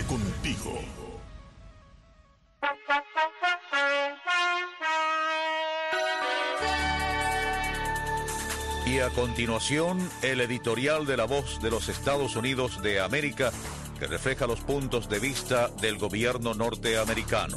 contigo. Y a continuación, el editorial de La Voz de los Estados Unidos de América, que refleja los puntos de vista del gobierno norteamericano.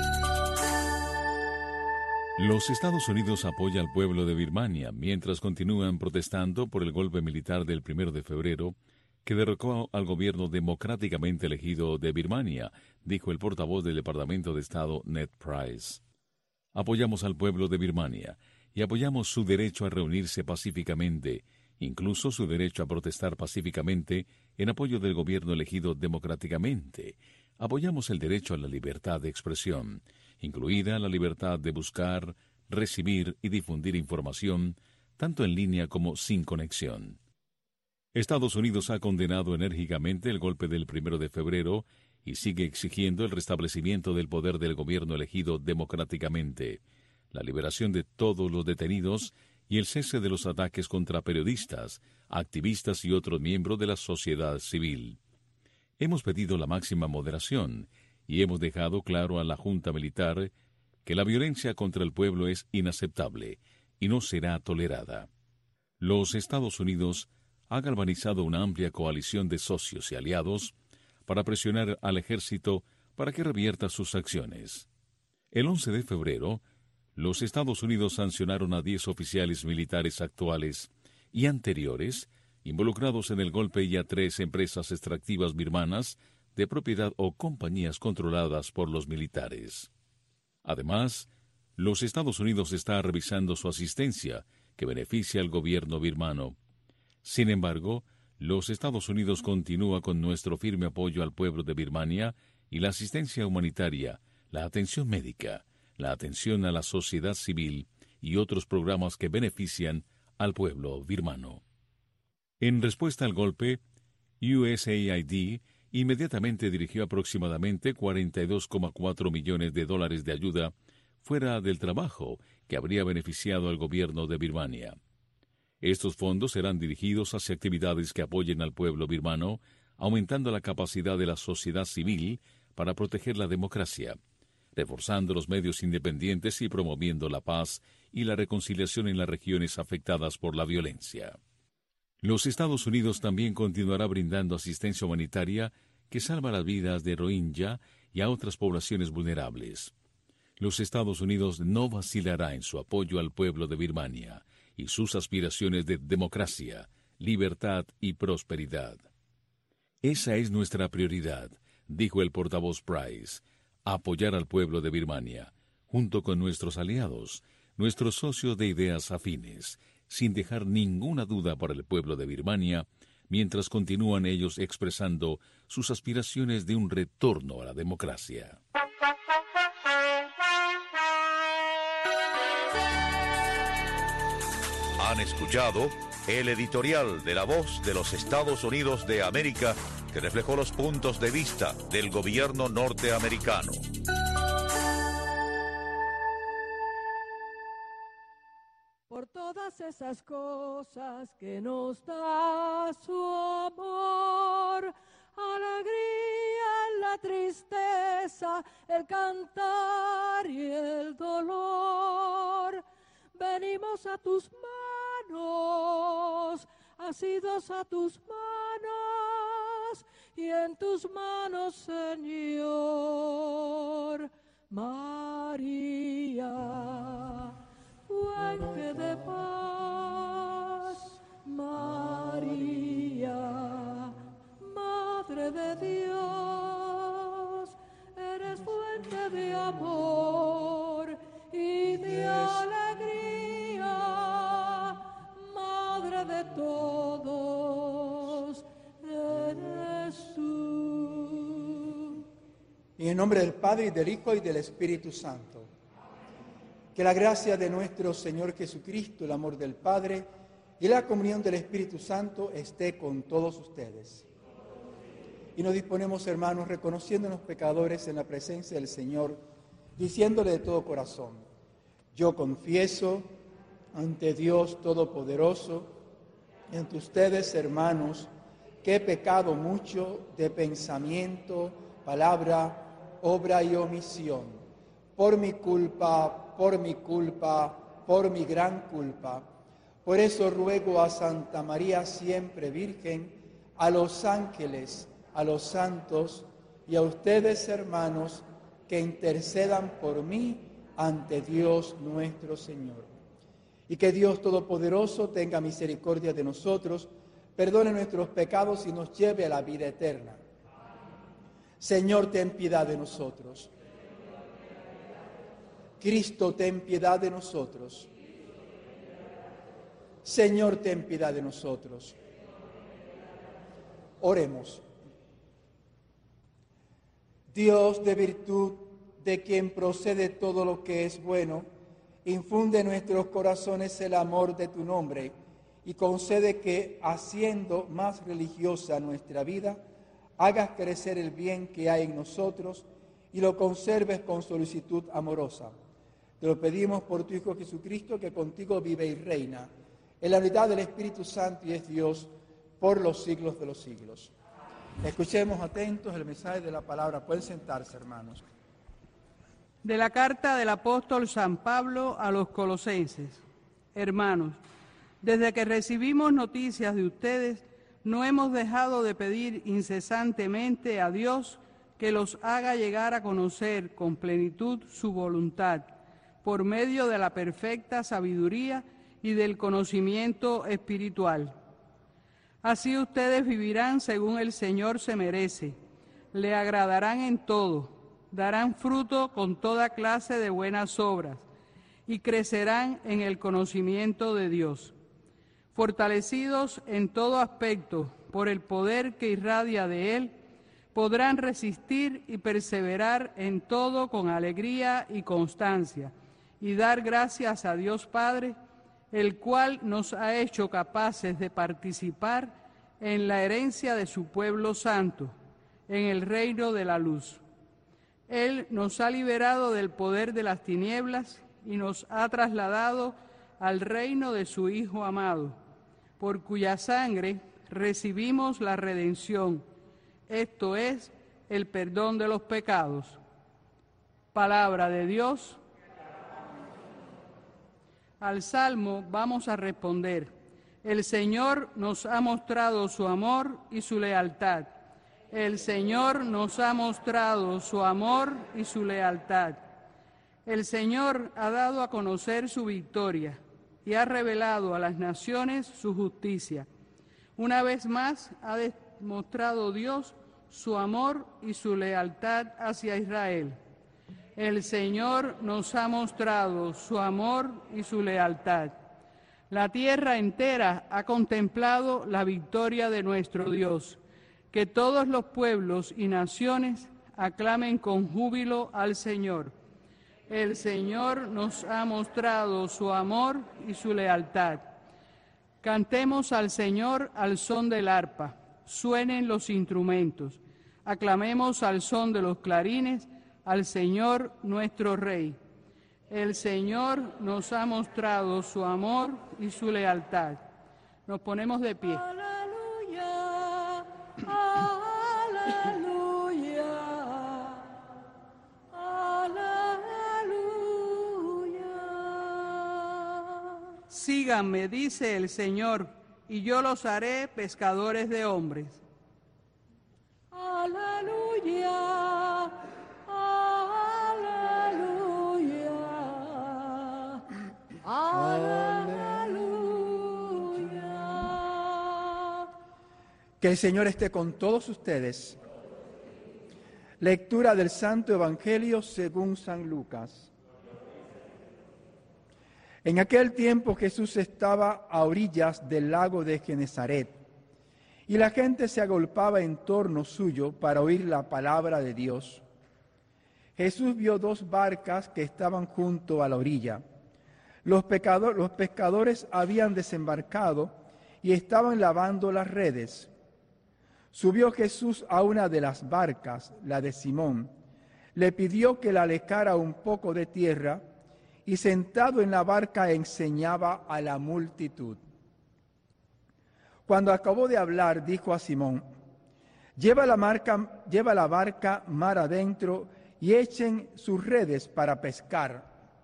Los Estados Unidos apoyan al pueblo de Birmania mientras continúan protestando por el golpe militar del 1 de febrero que derrocó al gobierno democráticamente elegido de Birmania, dijo el portavoz del Departamento de Estado Ned Price. Apoyamos al pueblo de Birmania y apoyamos su derecho a reunirse pacíficamente, incluso su derecho a protestar pacíficamente en apoyo del gobierno elegido democráticamente. Apoyamos el derecho a la libertad de expresión, incluida la libertad de buscar, recibir y difundir información, tanto en línea como sin conexión. Estados Unidos ha condenado enérgicamente el golpe del 1 de febrero y sigue exigiendo el restablecimiento del poder del gobierno elegido democráticamente, la liberación de todos los detenidos y el cese de los ataques contra periodistas, activistas y otros miembros de la sociedad civil. Hemos pedido la máxima moderación y hemos dejado claro a la Junta Militar que la violencia contra el pueblo es inaceptable y no será tolerada. Los Estados Unidos han galvanizado una amplia coalición de socios y aliados para presionar al ejército para que revierta sus acciones. El 11 de febrero, los Estados Unidos sancionaron a 10 oficiales militares actuales y anteriores involucrados en el golpe y a 3 empresas extractivas birmanas de propiedad o compañías controladas por los militares. Además, los Estados Unidos está revisando su asistencia que beneficia al gobierno birmano. Sin embargo, los Estados Unidos continúa con nuestro firme apoyo al pueblo de Birmania y la asistencia humanitaria, la atención médica, la atención a la sociedad civil y otros programas que benefician al pueblo birmano. En respuesta al golpe, USAID inmediatamente dirigió aproximadamente $42,4 millones de ayuda fuera del trabajo que habría beneficiado al gobierno de Birmania. Estos fondos serán dirigidos hacia actividades que apoyen al pueblo birmano, aumentando la capacidad de la sociedad civil para proteger la democracia, reforzando los medios independientes y promoviendo la paz y la reconciliación en las regiones afectadas por la violencia. Los Estados Unidos también continuará brindando asistencia humanitaria que salva las vidas de Rohingya y a otras poblaciones vulnerables. Los Estados Unidos no vacilará en su apoyo al pueblo de Birmania y sus aspiraciones de democracia, libertad y prosperidad. Esa es nuestra prioridad, dijo el portavoz Price, apoyar al pueblo de Birmania, junto con nuestros aliados, nuestros socios de ideas afines, sin dejar ninguna duda para el pueblo de Birmania, mientras continúan ellos expresando sus aspiraciones de un retorno a la democracia. Han escuchado el editorial de La Voz de los Estados Unidos de América, que reflejó los puntos de vista del gobierno norteamericano. Por todas esas cosas que nos da su amor, alegría en la tristeza, el cantar y el dolor, venimos a tus manos, asidos a tus manos, y en tus manos, Señor, María, fuente de paz, María, Madre de Dios, eres fuente de amor y de alegría, Madre de todos, eres tú. En el nombre del Padre, y del Hijo, y del Espíritu Santo. Que la gracia de nuestro Señor Jesucristo, el amor del Padre y la comunión del Espíritu Santo esté con todos ustedes. Y nos disponemos, hermanos, reconociéndonos pecadores en la presencia del Señor, diciéndole de todo corazón: yo confieso ante Dios Todopoderoso y ante ustedes, hermanos, que he pecado mucho de pensamiento, palabra, obra y omisión, por mi culpa, por mi culpa, por mi gran culpa. Por eso ruego a Santa María siempre Virgen, a los ángeles, a los santos y a ustedes, hermanos, que intercedan por mí ante Dios nuestro Señor. Y que Dios Todopoderoso tenga misericordia de nosotros, perdone nuestros pecados y nos lleve a la vida eterna. Señor, ten piedad de nosotros. Cristo, ten piedad de nosotros. Señor, ten piedad de nosotros. Oremos. Dios de virtud, de quien procede todo lo que es bueno, infunde en nuestros corazones el amor de tu nombre y concede que, haciendo más religiosa nuestra vida, hagas crecer el bien que hay en nosotros y lo conserves con solicitud amorosa. Te lo pedimos por tu Hijo Jesucristo, que contigo vive y reina en la unidad del Espíritu Santo y es Dios por los siglos de los siglos. Escuchemos atentos el mensaje de la palabra. Pueden sentarse, hermanos. De la carta del apóstol San Pablo a los Colosenses. Hermanos, desde que recibimos noticias de ustedes, no hemos dejado de pedir incesantemente a Dios que los haga llegar a conocer con plenitud su voluntad, por medio de la perfecta sabiduría y del conocimiento espiritual. Así ustedes vivirán según el Señor se merece, le agradarán en todo, darán fruto con toda clase de buenas obras y crecerán en el conocimiento de Dios. Fortalecidos en todo aspecto por el poder que irradia de Él, podrán resistir y perseverar en todo con alegría y constancia, y dar gracias a Dios Padre, el cual nos ha hecho capaces de participar en la herencia de su pueblo santo, en el reino de la luz. Él nos ha liberado del poder de las tinieblas y nos ha trasladado al reino de su Hijo amado, por cuya sangre recibimos la redención, esto es, el perdón de los pecados. Palabra de Dios. Al Salmo vamos a responder: el Señor nos ha mostrado su amor y su lealtad. El Señor nos ha mostrado su amor y su lealtad. El Señor ha dado a conocer su victoria y ha revelado a las naciones su justicia. Una vez más ha demostrado Dios su amor y su lealtad hacia Israel. El Señor nos ha mostrado su amor y su lealtad. La tierra entera ha contemplado la victoria de nuestro Dios. Que todos los pueblos y naciones aclamen con júbilo al Señor. El Señor nos ha mostrado su amor y su lealtad. Cantemos al Señor al son del arpa, suenen los instrumentos. Aclamemos al son de los clarines al Señor nuestro Rey. El Señor nos ha mostrado su amor y su lealtad. Nos ponemos de pie. Aleluya, aleluya, aleluya. Síganme, dice el Señor, y yo los haré pescadores de hombres. Aleluya, aleluya, aleluya. Que el Señor esté con todos ustedes. Lectura del Santo Evangelio según San Lucas. En aquel tiempo Jesús estaba a orillas del lago de Genesaret, y la gente se agolpaba en torno suyo para oír la palabra de Dios. Jesús vio dos barcas que estaban junto a la orilla. Los pescadores habían desembarcado y estaban lavando las redes. Subió Jesús a una de las barcas, la de Simón, le pidió que la alejara un poco de tierra y sentado en la barca enseñaba a la multitud. Cuando acabó de hablar, dijo a Simón: lleva la barca mar adentro y echen sus redes para pescar.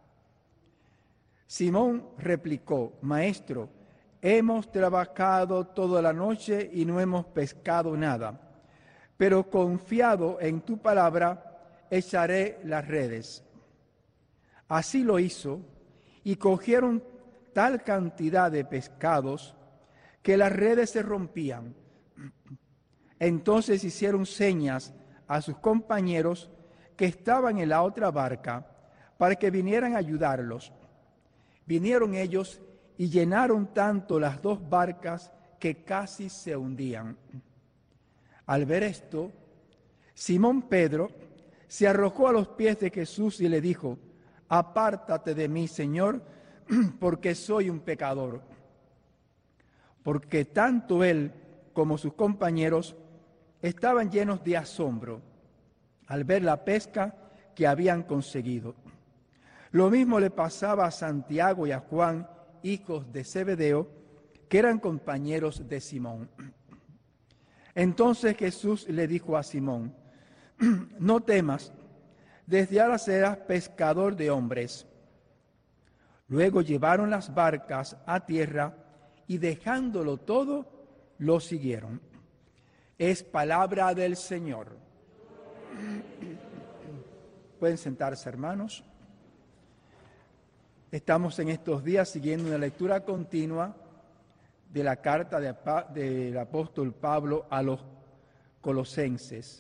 Simón replicó, Maestro, hemos trabajado toda la noche y no hemos pescado nada, pero confiado en tu palabra, echaré las redes. Así lo hizo, y cogieron tal cantidad de pescados que las redes se rompían. Entonces hicieron señas a sus compañeros que estaban en la otra barca para que vinieran a ayudarlos. Vinieron ellos y llenaron tanto las dos barcas que casi se hundían. Al ver esto, Simón Pedro se arrojó a los pies de Jesús y le dijo, Apártate de mí, Señor, porque soy un pecador. Porque tanto él como sus compañeros estaban llenos de asombro al ver la pesca que habían conseguido. Lo mismo le pasaba a Santiago y a Juan, hijos de Zebedeo, que eran compañeros de Simón. Entonces Jesús le dijo a Simón, no temas, desde ahora serás pescador de hombres. Luego llevaron las barcas a tierra y dejándolo todo, lo siguieron. Es palabra del Señor. Pueden sentarse, hermanos. Estamos en estos días siguiendo una lectura continua de la carta del apóstol Pablo a los colosenses.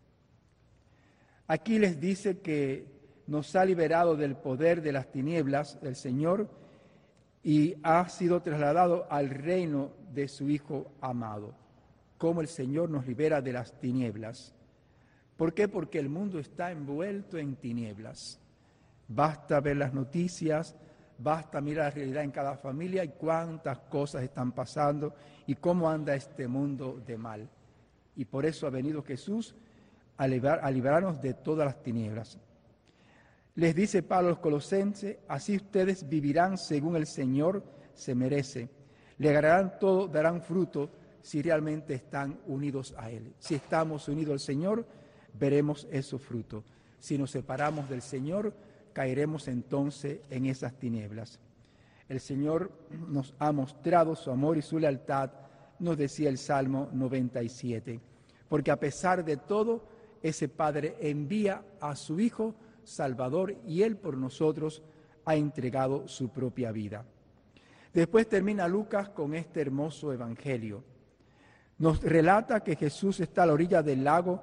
Aquí les dice que nos ha liberado del poder de las tinieblas el Señor y ha sido trasladado al reino de su Hijo amado. Cómo el Señor nos libera de las tinieblas. ¿Por qué? Porque el mundo está envuelto en tinieblas. Basta ver las noticias, basta mirar la realidad en cada familia y cuántas cosas están pasando y cómo anda este mundo de mal. Y por eso ha venido Jesús a librarnos de todas las tinieblas. Les dice Pablo a los colosenses, así ustedes vivirán según el Señor se merece. Le agradarán todo, darán fruto si realmente están unidos a Él. Si estamos unidos al Señor, veremos esos frutos. Si nos separamos del Señor, caeremos entonces en esas tinieblas. El Señor nos ha mostrado su amor y su lealtad, nos decía el Salmo 97, porque a pesar de todo, ese Padre envía a su Hijo Salvador y Él por nosotros ha entregado su propia vida. Después termina Lucas con este hermoso evangelio. Nos relata que Jesús está a la orilla del lago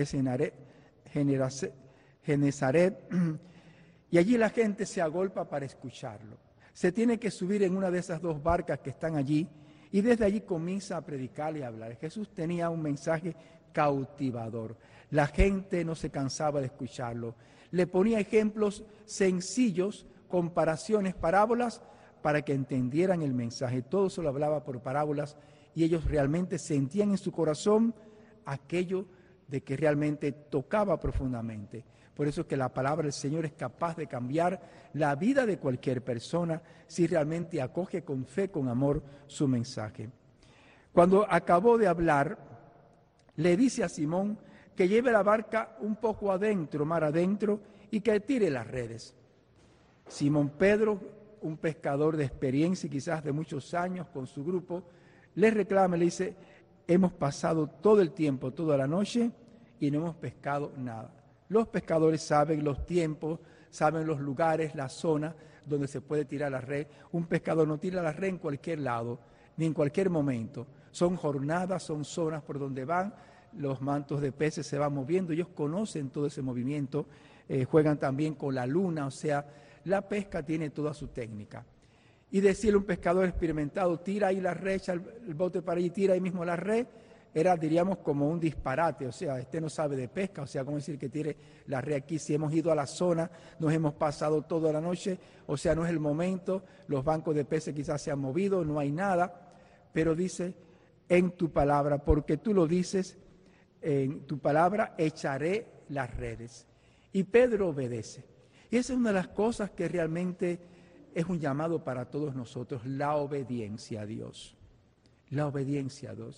Genesaret y allí la gente se agolpa para escucharlo. Se tiene que subir en una de esas dos barcas que están allí y desde allí comienza a predicar y a hablar. Jesús tenía un mensaje cautivador. La gente no se cansaba de escucharlo. Le ponía ejemplos sencillos, comparaciones, parábolas, para que entendieran el mensaje. Todo se lo hablaba por parábolas y ellos realmente sentían en su corazón aquello de que realmente tocaba profundamente. Por eso es que la palabra del Señor es capaz de cambiar la vida de cualquier persona si realmente acoge con fe, con amor, su mensaje. Cuando acabó de hablar, le dice a Simón que lleve la barca un poco adentro, mar adentro, y que tire las redes. Simón Pedro, un pescador de experiencia y quizás de muchos años con su grupo, le reclama, le dice, hemos pasado todo el tiempo, toda la noche, y no hemos pescado nada. Los pescadores saben los tiempos, saben los lugares, la zona donde se puede tirar la red. Un pescador no tira la red en cualquier lado, ni en cualquier momento. Son jornadas, son zonas por donde van, los mantos de peces se van moviendo, ellos conocen todo ese movimiento, juegan también con la luna, o sea, la pesca tiene toda su técnica. Y decirle a un pescador experimentado, tira ahí la red, echa el bote para allí, tira ahí mismo la red, era, diríamos, como un disparate, o sea, no sabe de pesca, o sea, ¿cómo decir que tire la red aquí? Si hemos ido a la zona, nos hemos pasado toda la noche, o sea, no es el momento, los bancos de peces quizás se han movido, no hay nada, pero dice, en tu palabra, porque tú lo dices, en tu palabra echaré las redes. Y Pedro obedece. Y esa es una de las cosas que realmente es un llamado para todos nosotros, la obediencia a Dios. La obediencia a Dios.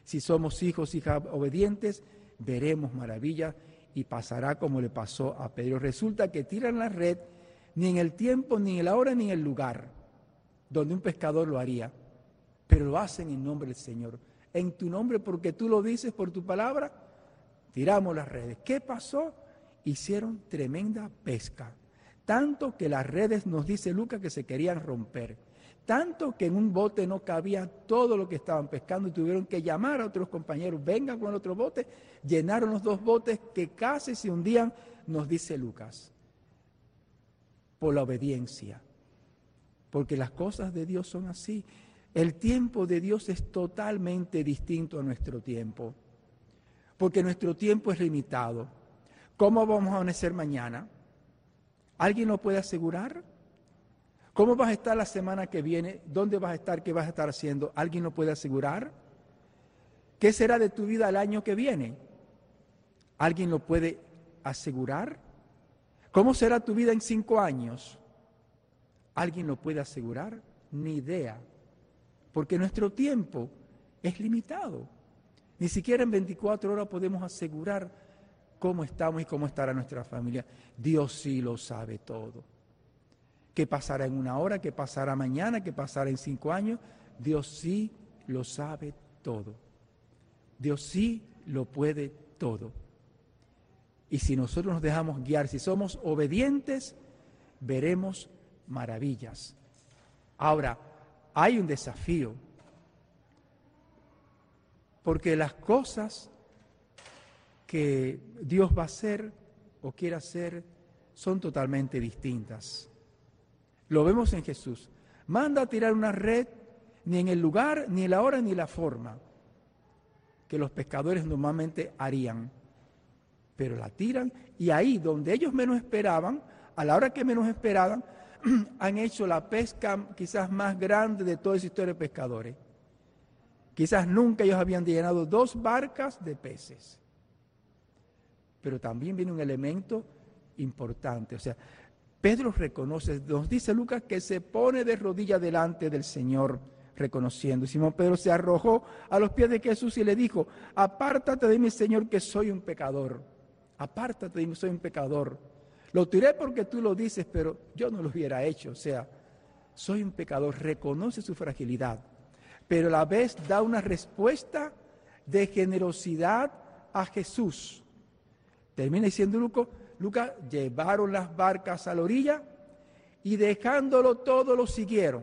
Si somos hijos, hijas obedientes, veremos maravillas y pasará como le pasó a Pedro. Resulta que tiran la red ni en el tiempo, ni en la hora, ni en el lugar donde un pescador lo haría, pero lo hacen en nombre del Señor. En tu nombre, porque tú lo dices por tu palabra, tiramos las redes. ¿Qué pasó? Hicieron tremenda pesca. Tanto que las redes, nos dice Lucas, que se querían romper. Tanto que en un bote no cabía todo lo que estaban pescando y tuvieron que llamar a otros compañeros, vengan con el otro bote. Llenaron los dos botes que casi se hundían, nos dice Lucas, por la obediencia. Porque las cosas de Dios son así. El tiempo de Dios es totalmente distinto a nuestro tiempo. Porque nuestro tiempo es limitado. ¿Cómo vamos a amanecer mañana? ¿Alguien lo puede asegurar? ¿Cómo vas a estar la semana que viene? ¿Dónde vas a estar? ¿Qué vas a estar haciendo? ¿Alguien lo puede asegurar? ¿Qué será de tu vida el año que viene? ¿Alguien lo puede asegurar? ¿Cómo será tu vida en 5 años? ¿Alguien lo puede asegurar? Ni idea. Porque nuestro tiempo es limitado. Ni siquiera en 24 horas podemos asegurar cómo estamos y cómo estará nuestra familia. Dios sí lo sabe todo. ¿Qué pasará en 1 hora? ¿Qué pasará mañana? ¿Qué pasará en 5 años? Dios sí lo sabe todo. Dios sí lo puede todo. Y si nosotros nos dejamos guiar, si somos obedientes, veremos maravillas. Ahora, hay un desafío, porque las cosas que Dios va a hacer o quiere hacer son totalmente distintas. Lo vemos en Jesús. Manda a tirar una red, ni en el lugar, ni en la hora, ni la forma que los pescadores normalmente harían. Pero la tiran y ahí donde ellos menos esperaban, a la hora que menos esperaban, han hecho la pesca quizás más grande de toda esa historia de pescadores. Quizás nunca ellos habían llenado 2 barcas de peces. Pero también viene un elemento importante, o sea, Pedro reconoce, nos dice Lucas, que se pone de rodillas delante del Señor, reconociendo. Simón Pedro se arrojó a los pies de Jesús y le dijo: apártate de mí, Señor, que soy un pecador. Apártate de mí, soy un pecador. Lo tiré porque tú lo dices, pero yo no lo hubiera hecho. O sea, soy un pecador, reconoce su fragilidad, pero a la vez da una respuesta de generosidad a Jesús. Termina diciendo Lucas, llevaron las barcas a la orilla y dejándolo todo lo siguieron.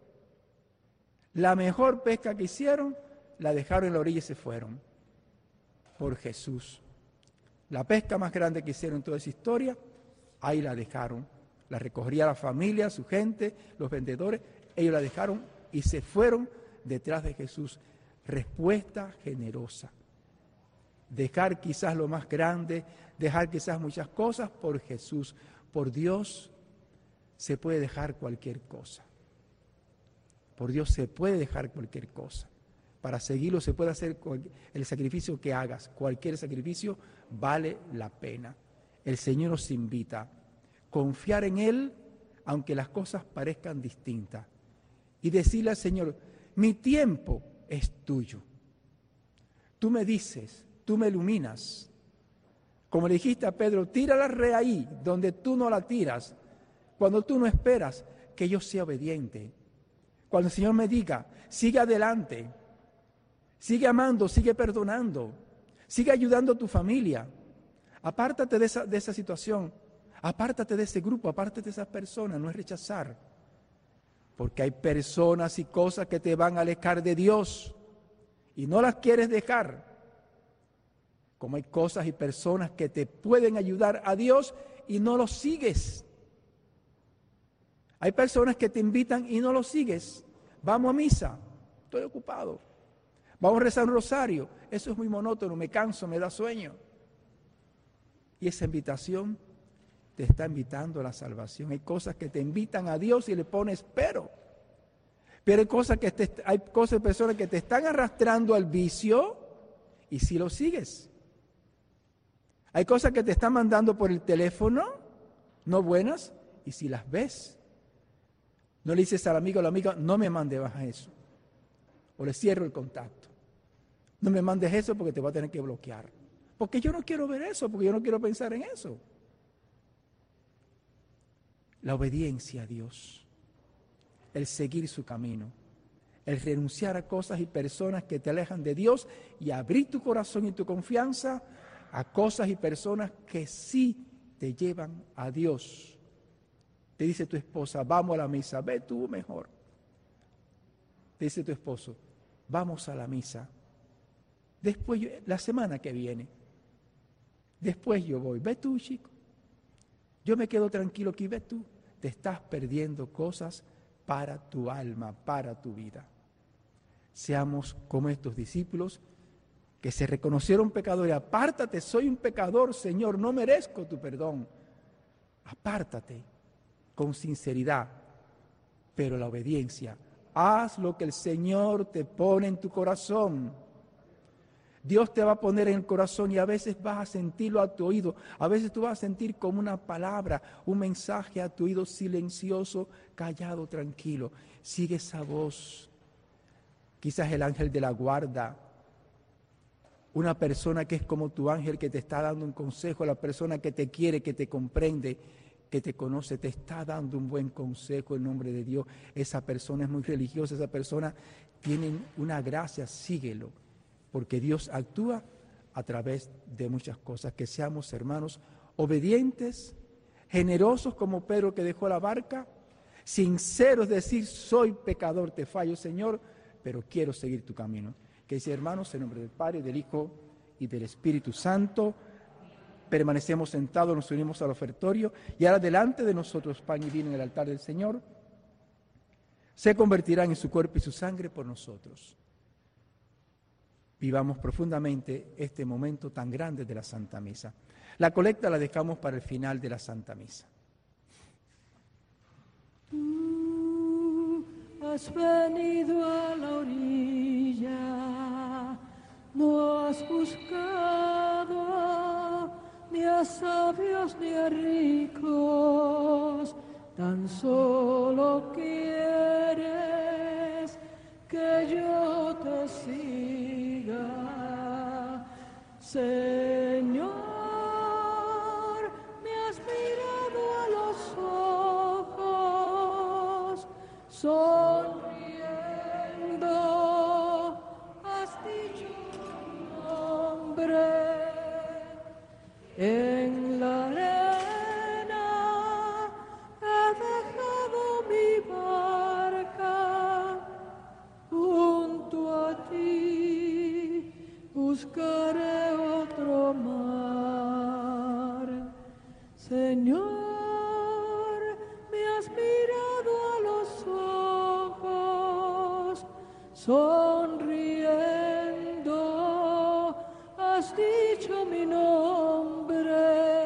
La mejor pesca que hicieron, la dejaron en la orilla y se fueron. Por Jesús. La pesca más grande que hicieron en toda esa historia, ahí la dejaron. La recogería la familia, su gente, los vendedores, ellos la dejaron y se fueron detrás de Jesús. Respuesta generosa. Dejar quizás lo más grande, dejar quizás muchas cosas por Jesús. Por Dios se puede dejar cualquier cosa. Por Dios se puede dejar cualquier cosa. Para seguirlo se puede hacer el sacrificio que hagas. Cualquier sacrificio vale la pena. El Señor nos invita a confiar en Él, aunque las cosas parezcan distintas. Y decirle al Señor: mi tiempo es tuyo. Tú me dices, tú me iluminas. Como le dijiste a Pedro, tira la red ahí, donde tú no la tiras. Cuando tú no esperas que yo sea obediente. Cuando el Señor me diga, sigue adelante. Sigue amando, sigue perdonando. Sigue ayudando a tu familia. Apártate de esa situación. Apártate de ese grupo, apártate de esas personas. No es rechazar. Porque hay personas y cosas que te van a alejar de Dios. Y no las quieres dejar. Como hay cosas y personas que te pueden ayudar a Dios y no los sigues. Hay personas que te invitan y no los sigues. Vamos a misa, estoy ocupado. Vamos a rezar un rosario, eso es muy monótono, me canso, me da sueño. Y esa invitación te está invitando a la salvación. Hay cosas que te invitan a Dios y le pones pero. Pero hay cosas y personas que te están arrastrando al vicio y si lo sigues. Hay cosas que te están mandando por el teléfono, no buenas, y si las ves, no le dices al amigo o a la amiga, no me mande más a eso. O le cierro el contacto. No me mandes eso porque te voy a tener que bloquear. Porque yo no quiero ver eso, porque yo no quiero pensar en eso. La obediencia a Dios, el seguir su camino, el renunciar a cosas y personas que te alejan de Dios y abrir tu corazón y tu confianza a cosas y personas que sí te llevan a Dios. Te dice tu esposa, vamos a la misa, ve tú mejor. Te dice tu esposo, vamos a la misa. Después, la semana que viene, después yo voy, ve tú, chico. Yo me quedo tranquilo aquí, ve tú. Te estás perdiendo cosas para tu alma, para tu vida. Seamos como estos discípulos que se reconocieron pecadores. Apártate, soy un pecador, Señor, no merezco tu perdón. Apártate con sinceridad, pero la obediencia. Haz lo que el Señor te pone en tu corazón. Dios te va a poner en el corazón y a veces vas a sentirlo a tu oído. A veces tú vas a sentir como una palabra, un mensaje a tu oído silencioso, callado, tranquilo. Sigue esa voz. Quizás el ángel de la guarda, una persona que es como tu ángel que te está dando un consejo, la persona que te quiere, que te comprende, que te conoce, te está dando un buen consejo en nombre de Dios. Esa persona es muy religiosa, esa persona tiene una gracia, síguelo. Porque Dios actúa a través de muchas cosas. Que seamos, hermanos, obedientes, generosos como Pedro que dejó la barca, sinceros, decir, soy pecador, te fallo, Señor, pero quiero seguir tu camino. Que dice, hermanos, en nombre del Padre, del Hijo y del Espíritu Santo, permanecemos sentados, nos unimos al ofertorio y ahora delante de nosotros pan y vino en el altar del Señor se convertirán en su cuerpo y su sangre por nosotros. Vivamos profundamente este momento tan grande de la Santa Misa. La colecta la dejamos para el final de la Santa Misa. Tú has venido a la orilla, no has buscado ni a sabios ni a ricos, tan solo quieres que yo te siga, Señor, me has mirado a los ojos, sonriendo, has dicho mi nombre, en la arena he dejado mi barca, junto a ti buscaré otro mar. Señor, me has mirado a los ojos, sonriendo, has dicho mi nombre,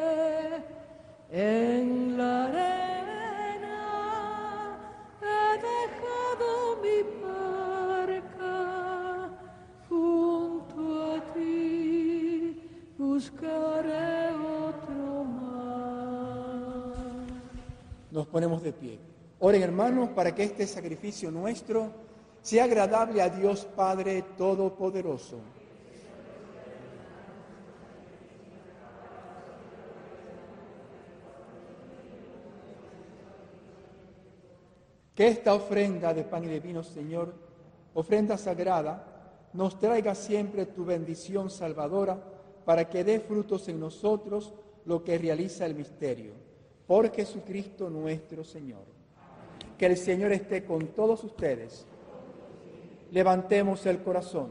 en la arena he dejado mi barca, junto a ti buscaré otro mar. Nos ponemos de pie. Oren, hermanos, para que este sacrificio nuestro sea agradable a Dios Padre Todopoderoso. Que esta ofrenda de pan y de vino, Señor, ofrenda sagrada, nos traiga siempre tu bendición salvadora para que dé frutos en nosotros lo que realiza el misterio. Por Jesucristo nuestro Señor. Que el Señor esté con todos ustedes. Levantemos el corazón.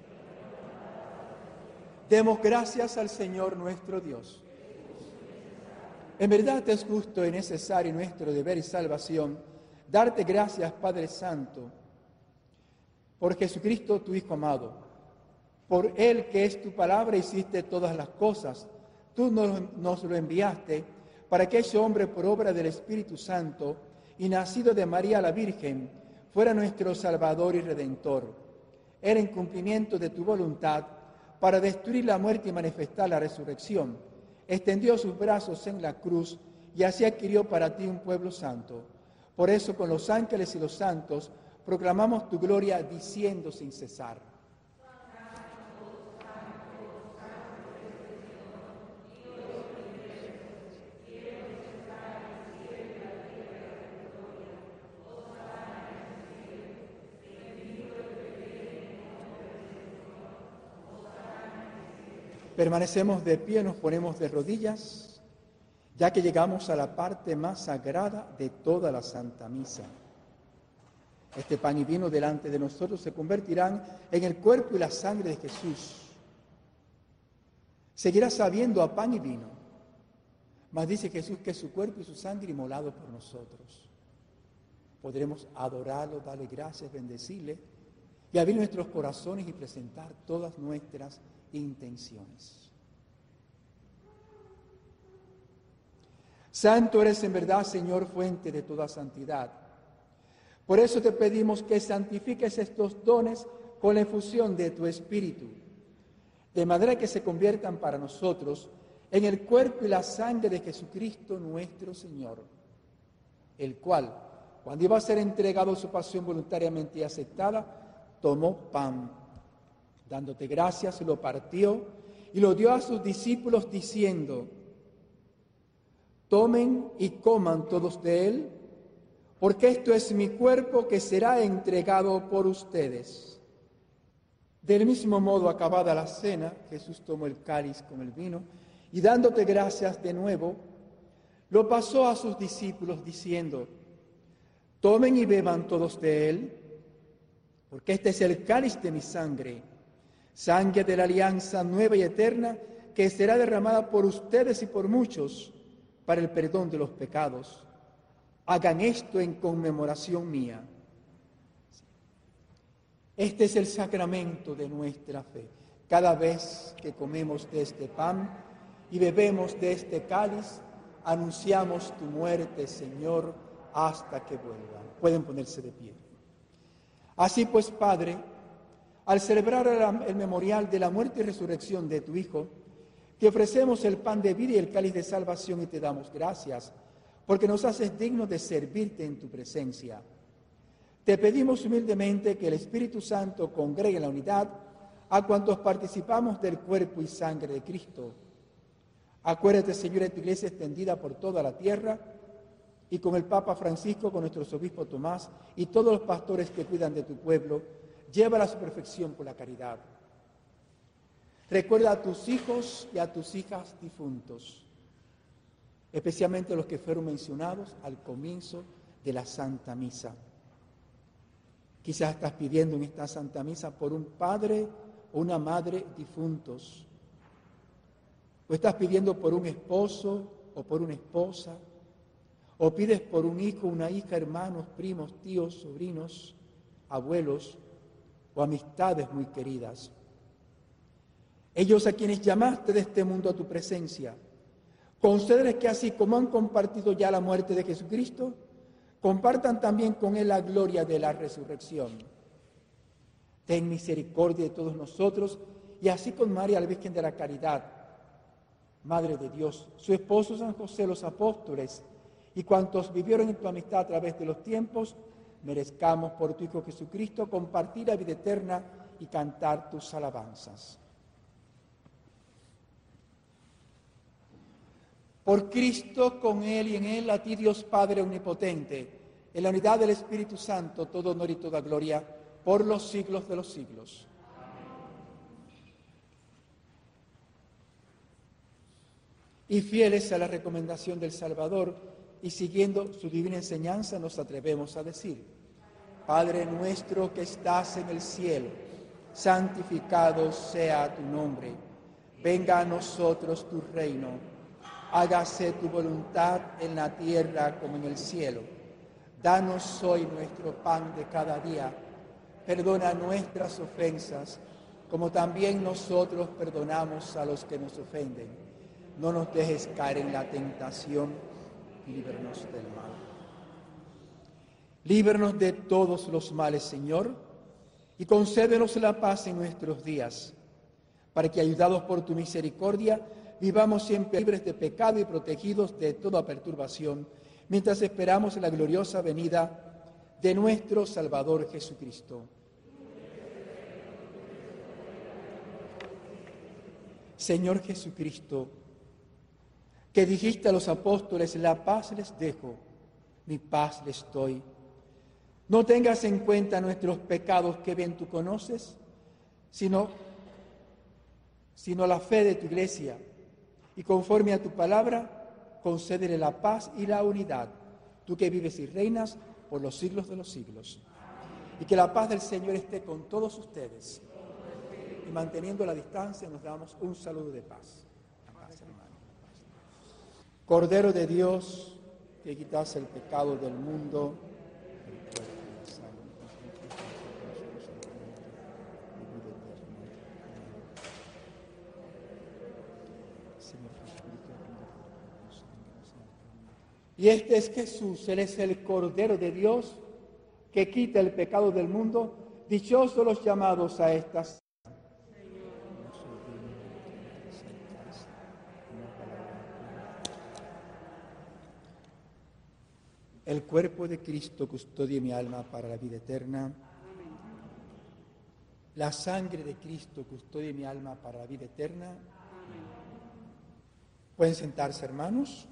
Demos gracias al Señor nuestro Dios. En verdad es justo y necesario nuestro deber y salvación darte gracias, Padre Santo, por Jesucristo, tu Hijo amado. Por Él, que es tu palabra, hiciste todas las cosas. Tú nos lo enviaste para que ese hombre, por obra del Espíritu Santo y nacido de María la Virgen, fuera nuestro Salvador y Redentor. Era en cumplimiento de tu voluntad, para destruir la muerte y manifestar la resurrección, extendió sus brazos en la cruz y así adquirió para ti un pueblo santo. Por eso, con los ángeles y los santos, proclamamos tu gloria diciendo sin cesar: Permanecemos de pie, nos ponemos de rodillas, ya que llegamos a la parte más sagrada de toda la Santa Misa. Este pan y vino delante de nosotros se convertirán en el cuerpo y la sangre de Jesús. Seguirá sabiendo a pan y vino, mas dice Jesús que es su cuerpo y su sangre inmolado por nosotros. Podremos adorarlo, darle gracias, bendecirle y abrir nuestros corazones y presentar todas nuestras intenciones. Santo eres en verdad, Señor, fuente de toda santidad. Por eso te pedimos que santifiques estos dones con la efusión de tu Espíritu, de manera que se conviertan para nosotros en el cuerpo y la sangre de Jesucristo nuestro Señor, el cual, cuando iba a ser entregado a su pasión voluntariamente y aceptada, tomó pan, dándote gracias, lo partió y lo dio a sus discípulos diciendo: tomen y coman todos de él, porque esto es mi cuerpo que será entregado por ustedes. Del mismo modo, acabada la cena, Jesús tomó el cáliz con el vino y dándote gracias de nuevo, lo pasó a sus discípulos diciendo: tomen y beban todos de él, porque este es el cáliz de mi sangre, sangre de la alianza nueva y eterna, que será derramada por ustedes y por muchos para el perdón de los pecados. Hagan esto en conmemoración mía. Este es el sacramento de nuestra fe. Cada vez que comemos de este pan y bebemos de este cáliz, anunciamos tu muerte, Señor, hasta que vuelva. Pueden ponerse de pie. Así pues, Padre, al celebrar el memorial de la muerte y resurrección de tu Hijo, te ofrecemos el pan de vida y el cáliz de salvación y te damos gracias, porque nos haces dignos de servirte en tu presencia. Te pedimos humildemente que el Espíritu Santo congregue en la unidad a cuantos participamos del cuerpo y sangre de Cristo. Acuérdate, Señor, de tu iglesia extendida por toda la tierra y con el Papa Francisco, con nuestro obispo Tomás y todos los pastores que cuidan de tu pueblo, llévala a su perfección por la caridad. Recuerda a tus hijos y a tus hijas difuntos, especialmente los que fueron mencionados al comienzo de la Santa Misa. Quizás estás pidiendo en esta Santa Misa por un padre o una madre difuntos, o estás pidiendo por un esposo o por una esposa, o pides por un hijo, una hija, hermanos, primos, tíos, sobrinos, abuelos o amistades muy queridas. Ellos a quienes llamaste de este mundo a tu presencia, concédeles que así como han compartido ya la muerte de Jesucristo, compartan también con Él la gloria de la resurrección. Ten misericordia de todos nosotros y así con María, la Virgen de la Caridad, Madre de Dios, su esposo San José, los apóstoles y cuantos vivieron en tu amistad a través de los tiempos, merezcamos por tu Hijo Jesucristo compartir la vida eterna y cantar tus alabanzas. Por Cristo, con Él y en Él, a ti Dios Padre Omnipotente, en la unidad del Espíritu Santo, todo honor y toda gloria, por los siglos de los siglos. Y fieles a la recomendación del Salvador y siguiendo su divina enseñanza, nos atrevemos a decir: Padre nuestro que estás en el cielo, santificado sea tu nombre. Venga a nosotros tu reino. Hágase tu voluntad en la tierra como en el cielo. Danos hoy nuestro pan de cada día. Perdona nuestras ofensas, como también nosotros perdonamos a los que nos ofenden. No nos dejes caer en la tentación y líbranos del mal. Líbranos de todos los males, Señor, y concédenos la paz en nuestros días, para que, ayudados por tu misericordia, vivamos siempre libres de pecado y protegidos de toda perturbación, mientras esperamos la gloriosa venida de nuestro Salvador Jesucristo. Señor Jesucristo, que dijiste a los apóstoles: la paz les dejo, mi paz les doy. No tengas en cuenta nuestros pecados que bien tú conoces, sino sino la fe de tu iglesia, y conforme a tu palabra, concédele la paz y la unidad, tú que vives y reinas por los siglos de los siglos. Y que la paz del Señor esté con todos ustedes. Y manteniendo la distancia, nos damos un saludo de paz. La paz, hermano. Cordero de Dios, que quitas el pecado del mundo, y este es Jesús, Él es el Cordero de Dios que quita el pecado del mundo. Dichosos los llamados a estas. El cuerpo de Cristo custodie mi alma para la vida eterna. La sangre de Cristo custodie mi alma para la vida eterna. ¿Pueden sentarse, hermanos?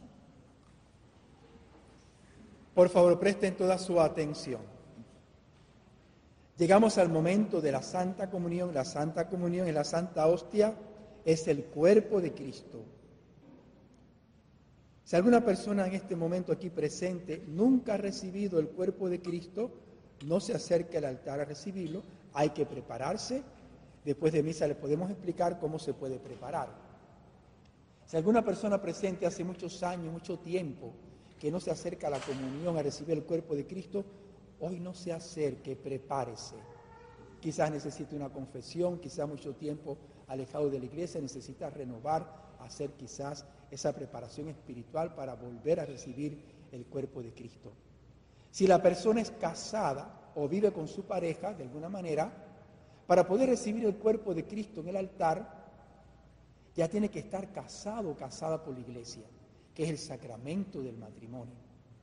Por favor, presten toda su atención. Llegamos al momento de la Santa Comunión. La Santa Comunión y la Santa Hostia es el cuerpo de Cristo. Si alguna persona en este momento aquí presente nunca ha recibido el cuerpo de Cristo, no se acerque al altar a recibirlo. Hay que prepararse. Después de misa le podemos explicar cómo se puede preparar. Si alguna persona presente hace muchos años, mucho tiempo, que no se acerca a la comunión, a recibir el cuerpo de Cristo, hoy no se acerque, prepárese. Quizás necesite una confesión, quizás mucho tiempo alejado de la iglesia, necesita renovar, hacer quizás esa preparación espiritual para volver a recibir el cuerpo de Cristo. Si la persona es casada o vive con su pareja, de alguna manera, para poder recibir el cuerpo de Cristo en el altar, ya tiene que estar casado o casada por la iglesia, que es el sacramento del matrimonio.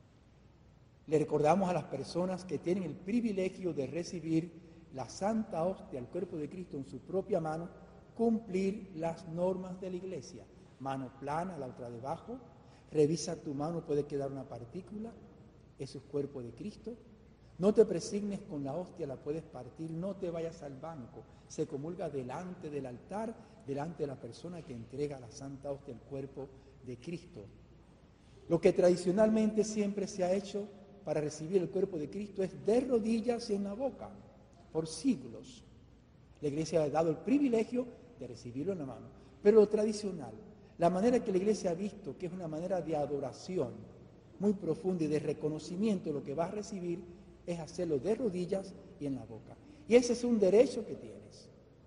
Le recordamos a las personas que tienen el privilegio de recibir la Santa Hostia, el cuerpo de Cristo en su propia mano, cumplir las normas de la iglesia. Mano plana, la otra debajo, revisa tu mano, puede quedar una partícula, eso es cuerpo de Cristo. No te presignes con la hostia, la puedes partir, no te vayas al banco, se comulga delante del altar, delante de la persona que entrega la Santa Hostia, el cuerpo de Cristo. Lo que tradicionalmente siempre se ha hecho para recibir el cuerpo de Cristo es de rodillas y en la boca, por siglos. La iglesia ha dado el privilegio de recibirlo en la mano, pero lo tradicional, la manera que la iglesia ha visto que es una manera de adoración muy profunda y de reconocimiento de lo que vas a recibir, es hacerlo de rodillas y en la boca. Y ese es un derecho que tienes.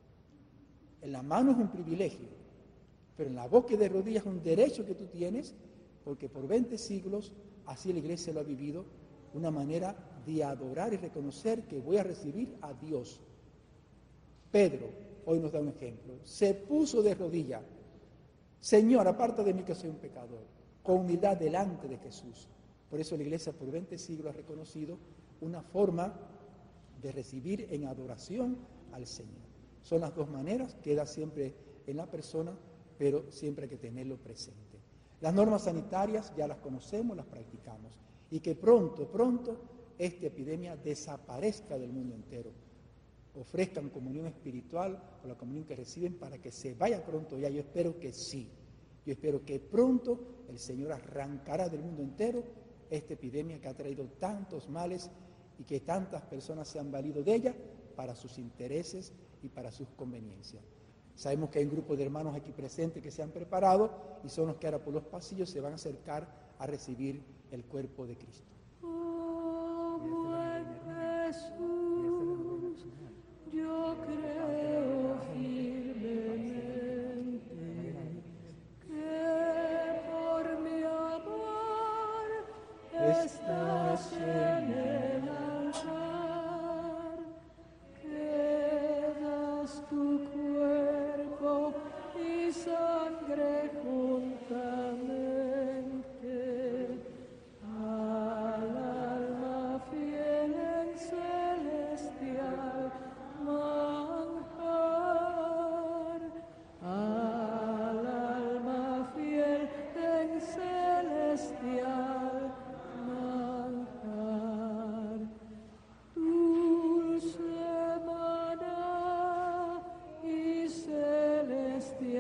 En la mano es un privilegio, pero en la boca y de rodillas es un derecho que tú tienes, porque por 20 siglos así la iglesia lo ha vivido, una manera de adorar y reconocer que voy a recibir a Dios. Pedro, hoy nos da un ejemplo, se puso de rodillas. Señor, aparta de mí que soy un pecador, con humildad delante de Jesús. Por eso la iglesia por 20 siglos ha reconocido una forma de recibir en adoración al Señor. Son las dos maneras, queda siempre en la persona, pero siempre hay que tenerlo presente. Las normas sanitarias ya las conocemos, las practicamos, y que pronto esta epidemia desaparezca del mundo entero. Ofrezcan comunión espiritual o la comunión que reciben para que se vaya pronto ya. Yo espero que sí. Yo espero que pronto el Señor arrancará del mundo entero esta epidemia que ha traído tantos males y que tantas personas se han valido de ella para sus intereses y para sus conveniencias. Sabemos que hay un grupo de hermanos aquí presentes que se han preparado y son los que ahora por los pasillos se van a acercar a recibir el cuerpo de Cristo. Oh, buen Jesús, yo creo firmemente que por mi amor estás en el altar, que das tu cuerpo y sangre juntamente al alma fiel en celestial manjar, al alma fiel en celestial manjar. Dulce maná y celestial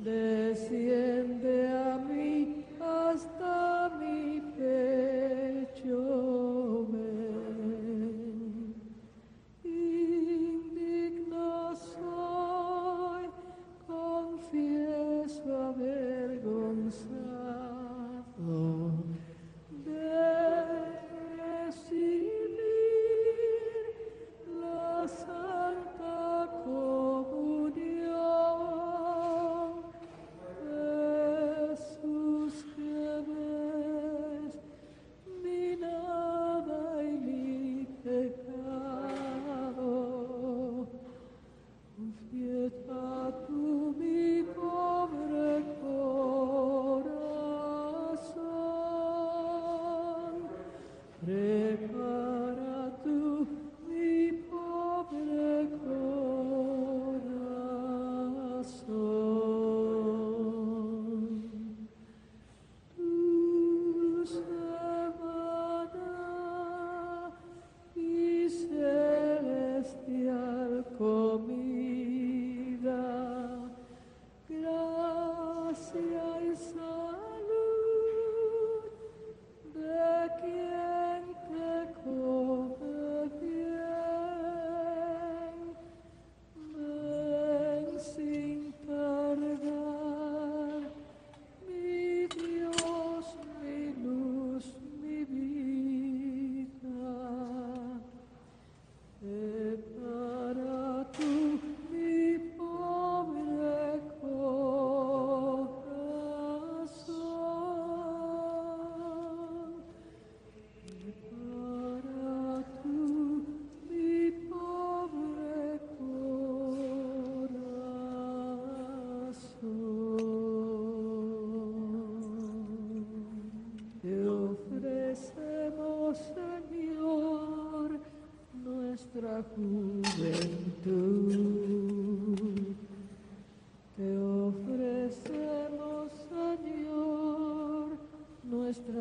desciende a mí hasta mi pecho. Ven. Indigno soy, confieso avergonzado de recibir la Santa Comunión. Jesús, que ves mi nada y mi pecado, confiesa tú mi pobre corazón, prepara tú mi pobre corazón. Tu semana y celestial comida, gracia y salud de quien te come bien. Ven sin tardar, mi Dios, mi luz, mi vida. Prepara tú mi pobre corazón. Prepara tú mi pobre corazón. Te ofrecemos, Señor, nuestra juventud. Te ofrecemos, Señor, nuestra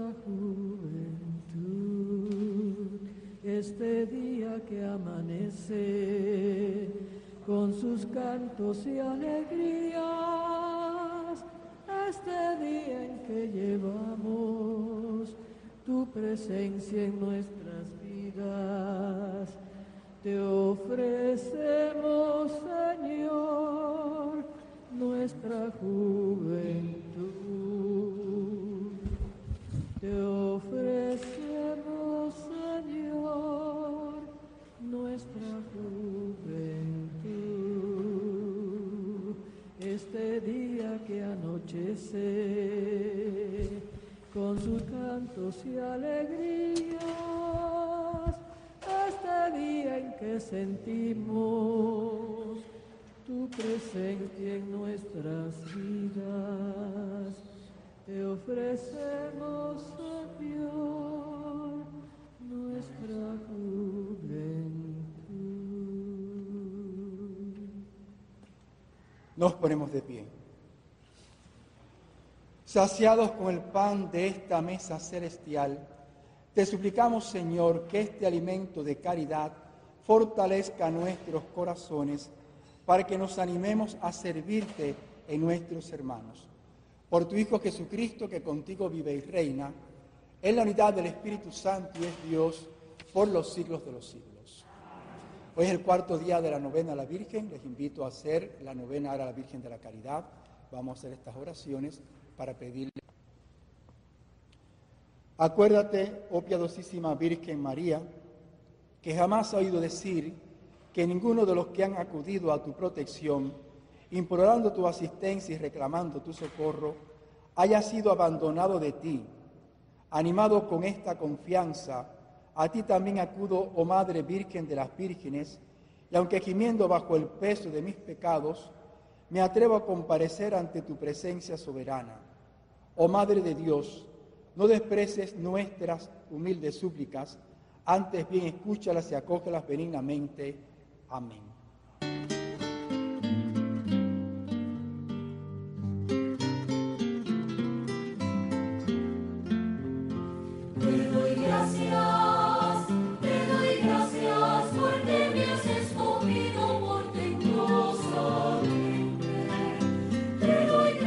juventud. Este día que amanece con sus cantos y alegrías, este día en que llevamos tu presencia en nuestras vidas. Te ofrecemos, Señor, nuestra juventud. Te ofrecemos, Señor, nuestra juventud. Este día que anochece con sus cantos y alegrías, este día en que sentimos tu presencia en nuestras vidas, te ofrecemos, Señor, nuestra juventud. Nos ponemos de pie. Saciados con el pan de esta mesa celestial, te suplicamos, Señor, que este alimento de caridad fortalezca nuestros corazones para que nos animemos a servirte en nuestros hermanos. Por tu Hijo Jesucristo, que contigo vive y reina, en la unidad del Espíritu Santo y es Dios por los siglos de los siglos. Hoy es el cuarto día de la novena a la Virgen. Les invito a hacer la novena a la Virgen de la Caridad. Vamos a hacer estas oraciones para pedirle. Acuérdate, oh piadosísima Virgen María, que jamás he oído decir que ninguno de los que han acudido a tu protección, implorando tu asistencia y reclamando tu socorro, haya sido abandonado de ti. Animado con esta confianza, a ti también acudo, oh Madre Virgen de las Vírgenes, y aunque gimiendo bajo el peso de mis pecados, me atrevo a comparecer ante tu presencia soberana. Oh Madre de Dios, no desprecies nuestras humildes súplicas, antes bien escúchalas y acógelas benignamente. Amén. Te doy gracias porque me has escogido portentosamente. Te doy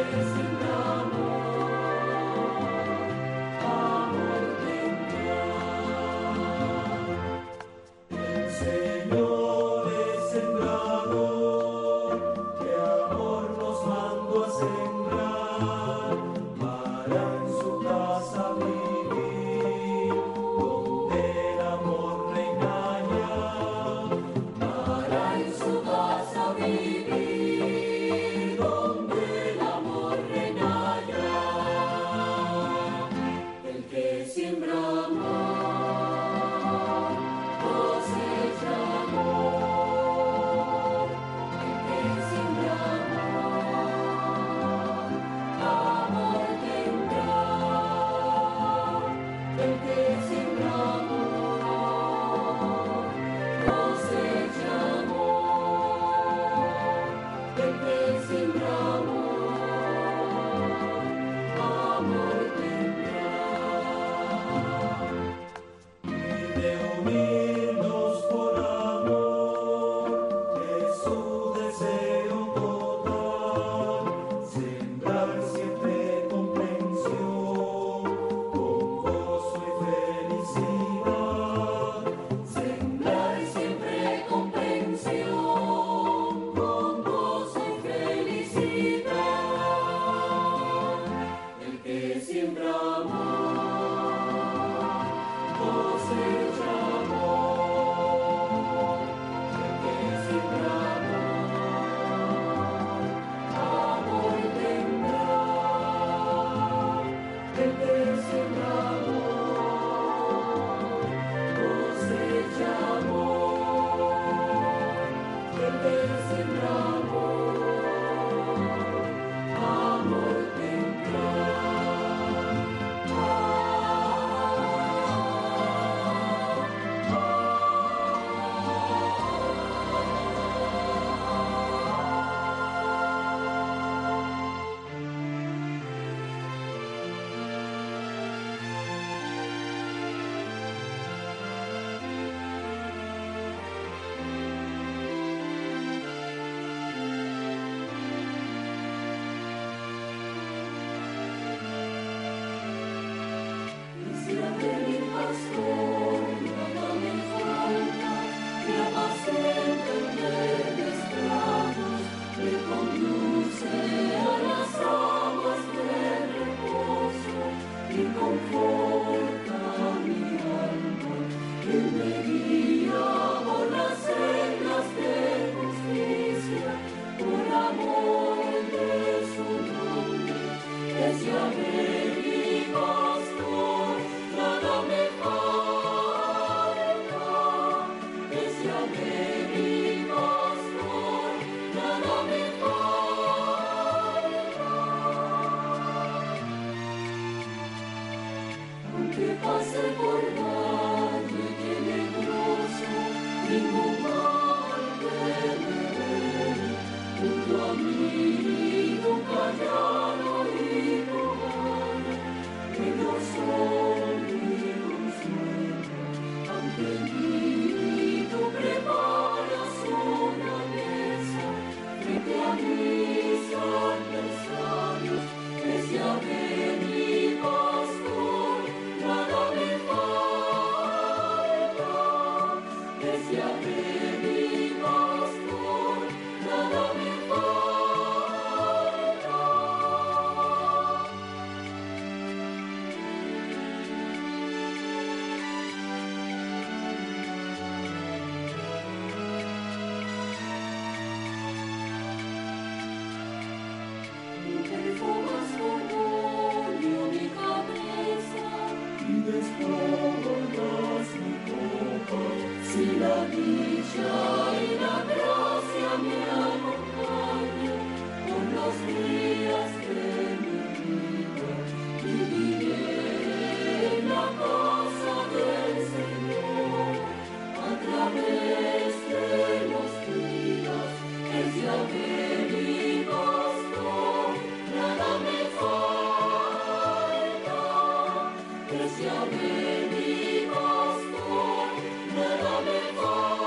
Sia veni pastor, nella me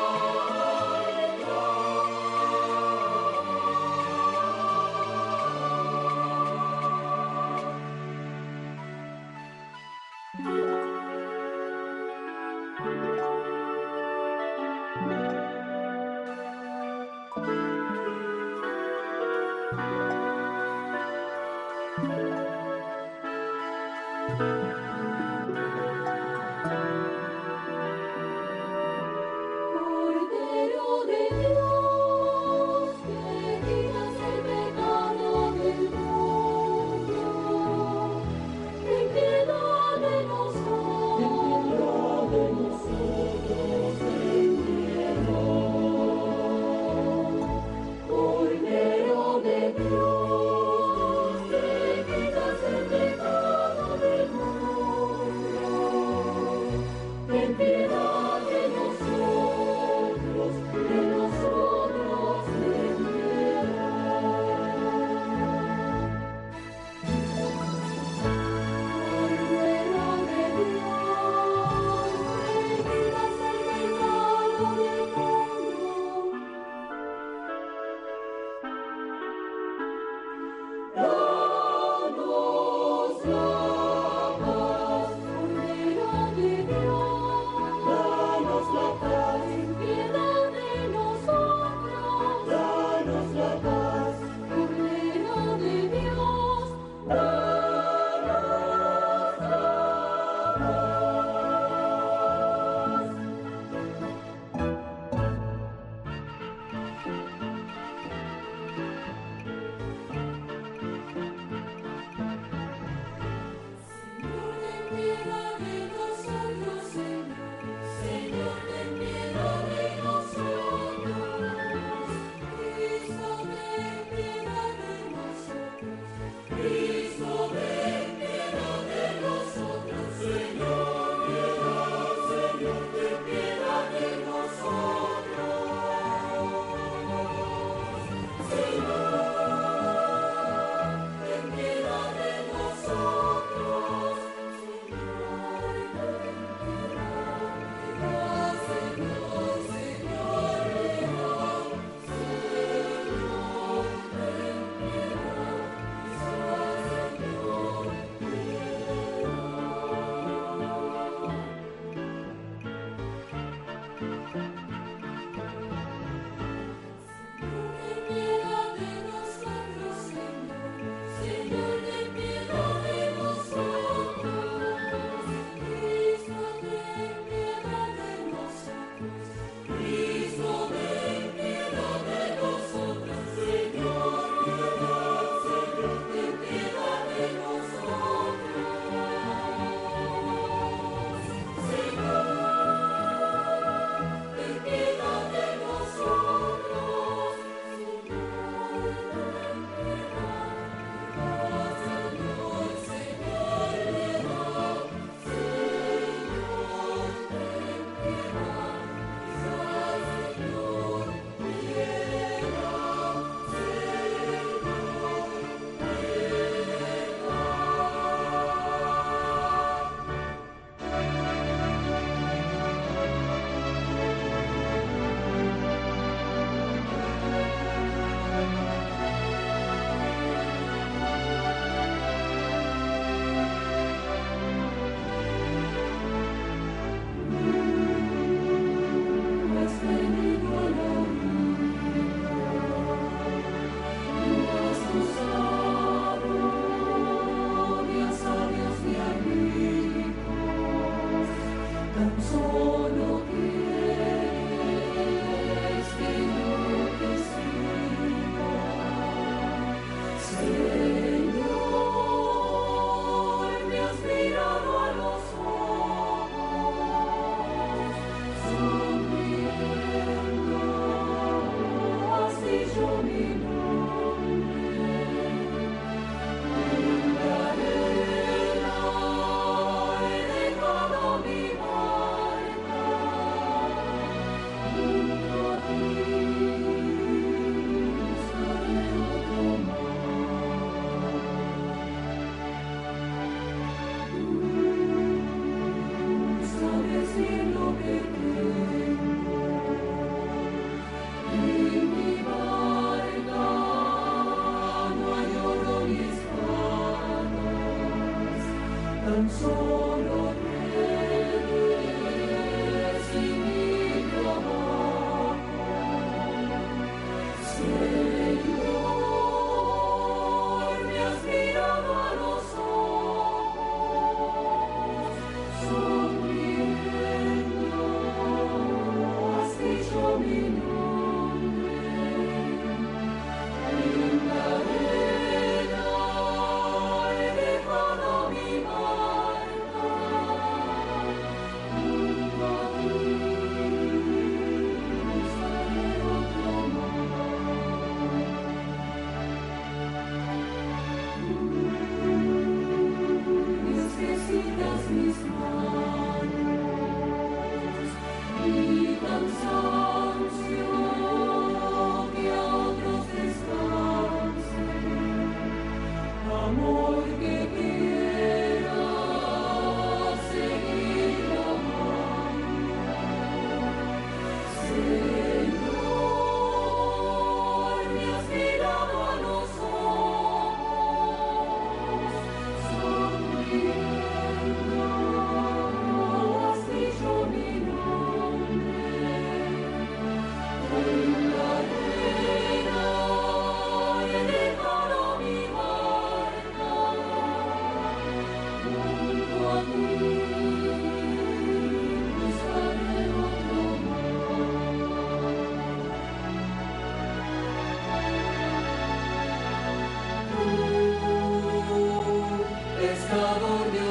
Señor, me has mirado a los ojos. Conquistador de